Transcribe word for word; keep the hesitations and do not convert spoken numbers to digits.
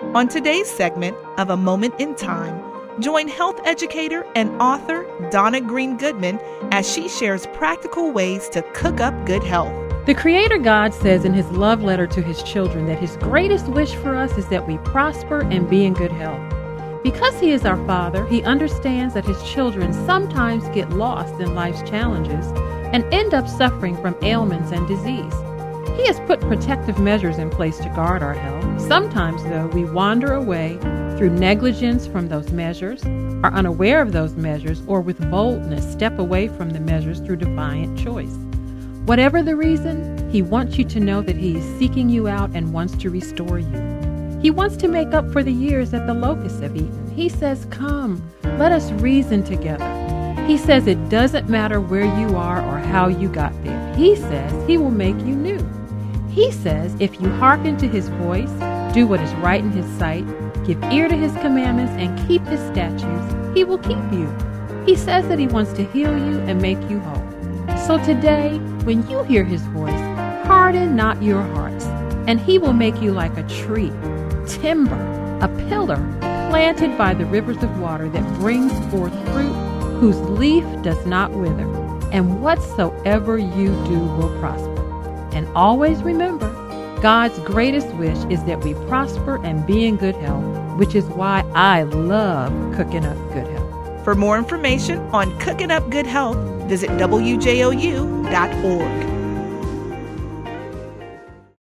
On today's segment of A Moment in Time, join health educator and author Donna Green Goodman as she shares practical ways to cook up good health. The Creator God says in his love letter to his children that his greatest wish for us is that we prosper and be in good health. Because he is our Father, he understands that his children sometimes get lost in life's challenges and end up suffering from ailments and disease. He has put protective measures in place to guard our health. Sometimes, though, we wander away through negligence from those measures, are unaware of those measures, or with boldness step away from the measures through defiant choice. Whatever the reason, he wants you to know that he is seeking you out and wants to restore you. He wants to make up for the years that the locusts have eaten. He says, "Come, let us reason together." He says it doesn't matter where you are or how you got there. He says he will make you new. He says if you hearken to his voice, do what is right in his sight, give ear to his commandments, and keep his statutes, he will keep you. He says that he wants to heal you and make you whole. So today, when you hear his voice, harden not your hearts, and he will make you like a tree, timber, a pillar, planted by the rivers of water that brings forth fruit, whose leaf does not wither, and whatsoever you do will prosper. And always remember, God's greatest wish is that we prosper and be in good health, which is why I love cooking up good health. For more information on cooking up good health, visit W J O U dot org.